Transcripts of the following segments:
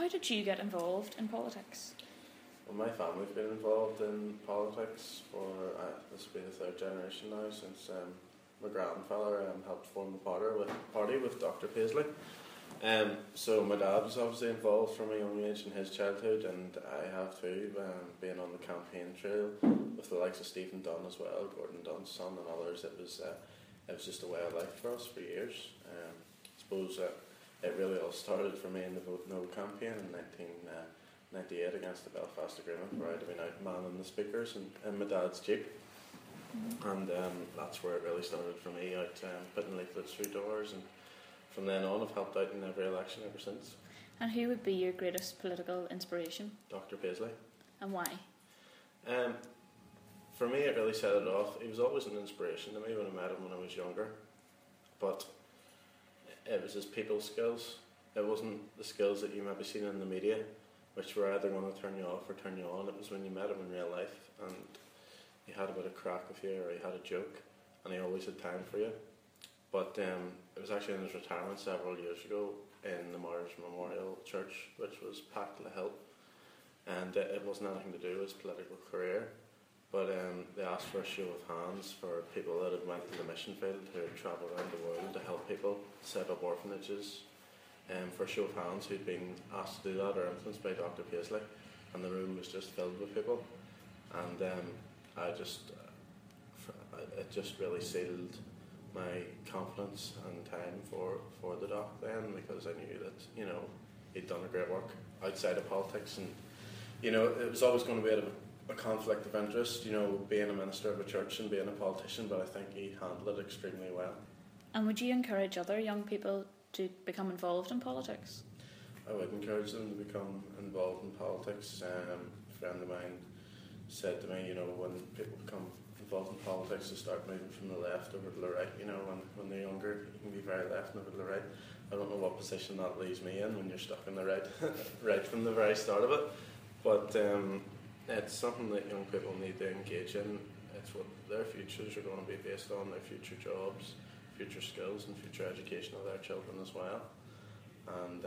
how did you get involved in politics? Well, my family's been involved in politics for, this will be the third generation now, since my grandfather helped form the party with Dr. Paisley. So my dad was obviously involved from a young age in his childhood, and I have too, being on the campaign trail with the likes of Stephen Dunn as well, Gordon Dunn's son and others. It was just a way of life for us for years. I suppose it really all started for me in the Vote No campaign in 1998 against the Belfast Agreement, where I'd have been out manning the speakers in my dad's Jeep. And that's where it really started for me, out putting leaflets through doors, and from then on I've helped out in every election ever since. And who would be your greatest political inspiration? Dr. Paisley. And why? For me, it really set it off. He was always an inspiration to me when I met him when I was younger, but it was his people skills. It wasn't the skills that you might be seeing in the media, which were either going to turn you off or turn you on. It was when you met him in real life, and he had a bit of crack with you, or he had a joke, and he always had time for you. But it was actually in his retirement several years ago in the Martyrs Memorial Church, which was packed to the hilt, and it wasn't anything to do with his political career, but they asked for a show of hands for people that had went to the mission field, who had travelled around the world to help people set up orphanages, for a show of hands who'd been asked to do that or influenced by Dr. Paisley, and the room was just filled with people, and it just really sealed my confidence and time for the doc then, because I knew that he'd done a great work outside of politics, and it was always going to be a conflict of interest, being a minister of a church and being a politician, but I think he handled it extremely well. And would you encourage other young people to become involved in politics? I would encourage them to become involved in politics. A friend of mine said to me, when people become involved in politics, to start moving from the left over to the right. When they're younger, you can be very left and over to the right. I don't know what position that leaves me in when you're stuck in the right, right from the very start of it. But it's something that young people need to engage in. It's what their futures are going to be based on, their future jobs, future skills, and future education of their children as well. And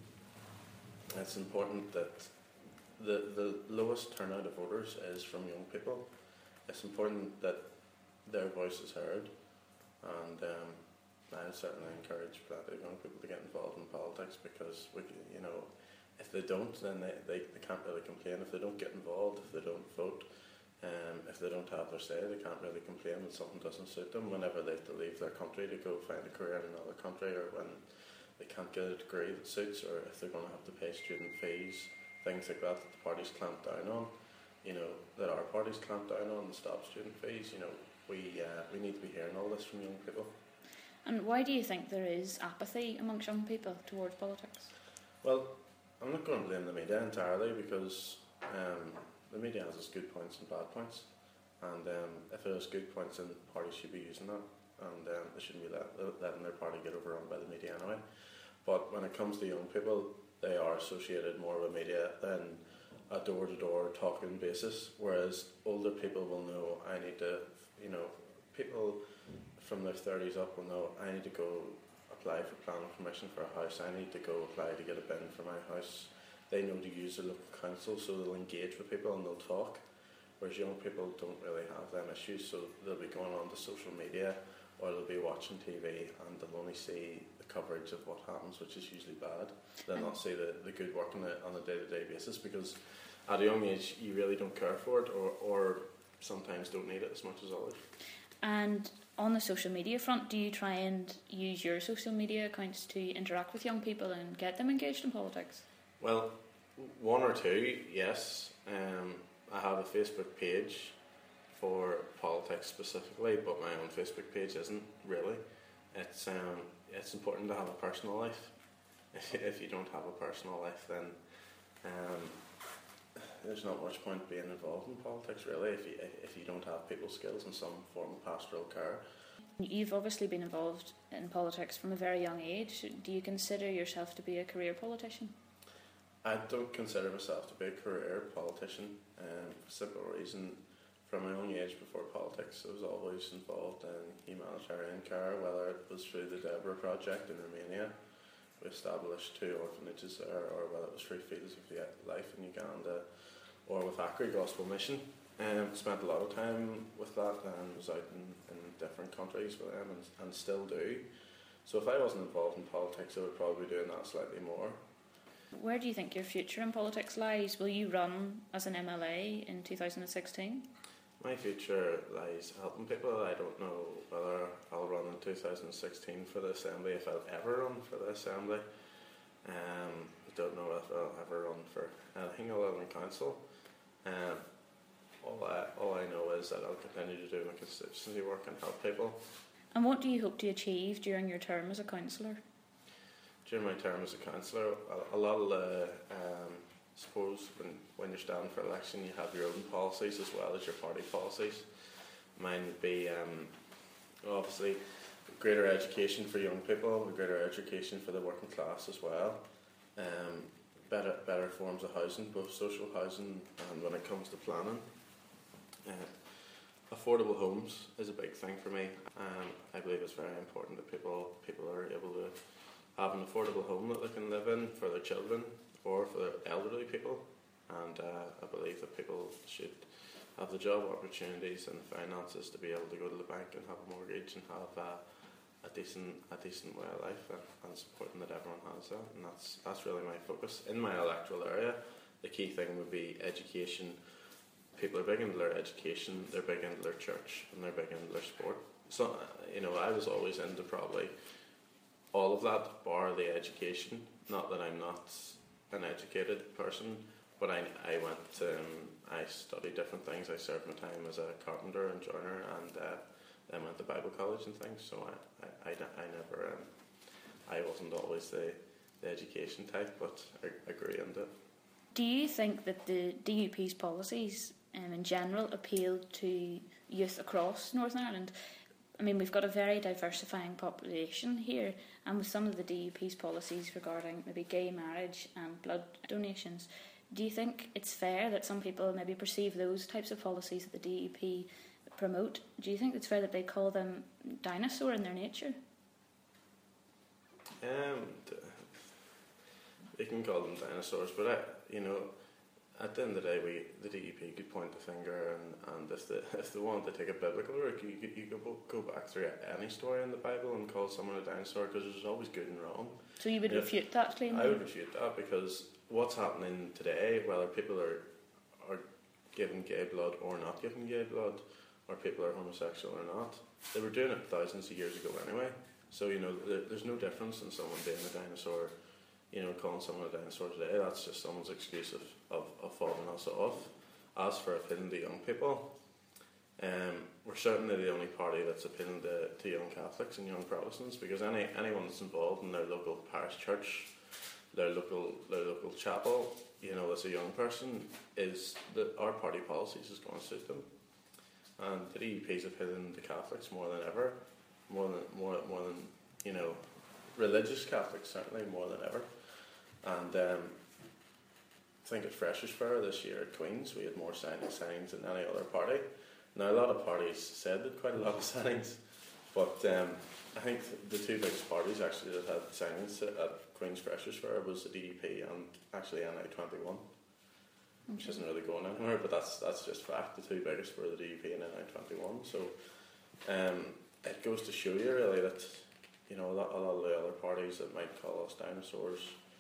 it's important that the lowest turnout of voters is from young people. It's important that their voice is heard, and I certainly encourage plenty of young people to get involved in politics, because if they don't, then they can't really complain. If they don't get involved, if they don't vote, if they don't have their say, they can't really complain when something doesn't suit them, whenever they have to leave their country to go find a career in another country, or when they can't get a degree that suits, or if they're going to have to pay student fees, things like that the parties clamp down on, that our parties clamp down on and stop student fees. We need to be hearing all this from young people. And why do you think there is apathy amongst young people towards politics? Well, I'm not going to blame the media entirely, because the media has its good points and bad points, and if it has good points, then parties should be using that, and they shouldn't be letting their party get overrun by the media anyway. But when it comes to young people, they are associated more with media than a door-to-door talking basis, whereas older people will know, people from their 30s up will know, I need to go apply for planning permission for a house, I need to go apply to get a bin for my house. They know to use the local council, so they'll engage with people and they'll talk, whereas young people don't really have them issues, so they'll be going on to social media, or they'll be watching TV, and they'll only see the coverage of what happens, which is usually bad. They'll not see the good work on a day-to-day basis, because at a young age you really don't care for it, or sometimes don't need it as much as others. And on the social media front, do you try and use your social media accounts to interact with young people and get them engaged in politics? Well, one or two, yes. I have a Facebook page for politics specifically, but my own Facebook page isn't really. It's important to have a personal life. If you don't have a personal life, then there's not much point being involved in politics really, if you don't have people skills and some form of pastoral care. You've obviously been involved in politics from a very young age. Do you consider yourself to be a career politician? I don't consider myself to be a career politician, for a simple reason. From a young age before politics, I was always involved in humanitarian care, whether it was through the Deborah Project in Romania, we established 2 orphanages there, or whether it was Free Fields of Life in Uganda, or with Acre Gospel Mission. Spent a lot of time with that, and was out in different countries with them, and still do. So if I wasn't involved in politics, I would probably be doing that slightly more. Where do you think your future in politics lies? Will you run as an MLA in 2016? My future lies helping people. I don't know whether I'll run in 2016 for the Assembly, if I'll ever run for the Assembly. I don't know if I'll ever run for anything other than council. All I know is that I'll continue to do my constituency work and help people. And what do you hope to achieve during your term as a councillor? During my term as a councillor, a lot of the, suppose when you're standing for election, you have your own policies as well as your party policies. Mine would be obviously greater education for young people, greater education for the working class as well, better forms of housing, both social housing and when it comes to planning. Affordable homes is a big thing for me. I believe it's very important that people are able to have an affordable home that they can live in for their children or for their elderly people. And I believe that people should have the job opportunities and the finances to be able to go to the bank and have a mortgage and have a decent way of life, and supporting that everyone has that. And that's really my focus. In my electoral area, the key thing would be education. People are big into their education, they're big into their church, and they're big into their sport. So, I was always into probably all of that, bar the education. Not that I'm not an educated person, but I studied different things. I served my time as a carpenter and joiner, and then went to Bible college and things. So I wasn't always the education type, but I agree on that. Do you think that the DUP's policies in general appeal to youth across Northern Ireland? I mean, we've got a very diversifying population here, and with some of the DUP's policies regarding maybe gay marriage and blood donations, do you think it's fair that some people maybe perceive those types of policies that the DUP promote? Do you think it's fair that they call them dinosaur in their nature? They can call them dinosaurs, but at the end of the day, the DUP could point the finger, and if they want to take a biblical route, you could go back through any story in the Bible and call someone a dinosaur, because there's always good and wrong. So you would refute that claim? I would refute that, because what's happening today, whether people are giving gay blood or not giving gay blood, or people are homosexual or not, they were doing it thousands of years ago anyway. So there's no difference in someone being a dinosaur. Calling someone a dinosaur today, that's just someone's excuse of fobbing us off. As for appealing to young people, we're certainly the only party that's appealing to young Catholics and young Protestants, because anyone that's involved in their local parish church, their local chapel, as a young person, our party policies is going to suit them. And the DUP is appealing to Catholics more than ever, more than religious Catholics, certainly more than ever. And I think at Freshers' Fair this year at Queen's, we had more signs than any other party. Now, a lot of parties said that quite a lot of signings, but I think the two biggest parties actually that had signings at Queen's Freshers' Fair was the DUP and actually NI21, which isn't really going anywhere, but that's just fact. The two biggest were the DUP and NI21. So it goes to show you really that a lot of the other parties that might call us dinosaurs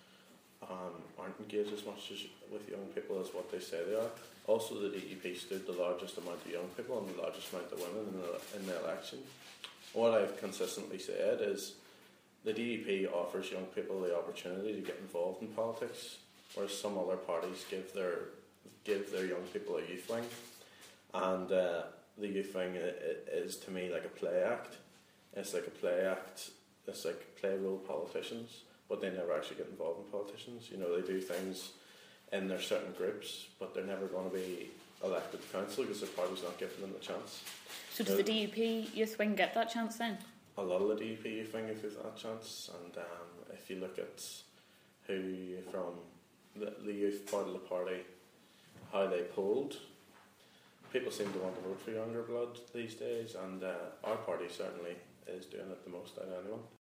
aren't engaged as much with young people as what they say they are. Also, the DUP stood the largest amount of young people and the largest amount of women in the election. What I've consistently said is the DUP offers young people the opportunity to get involved in politics, whereas some other parties give their young people a youth wing, and the youth wing is to me like a play act. It's like a play act. It's like play role politicians, but they never actually get involved in politicians. They do things in their certain groups, but they're never going to be elected to council because the party's not giving them the chance. So does the DUP youth wing get that chance then? A lot of the DUP youth wing get that chance, and if you look at who from the youth part of the party, how they polled, people seem to want to vote for younger blood these days, and our party certainly is doing it the most out of anyone.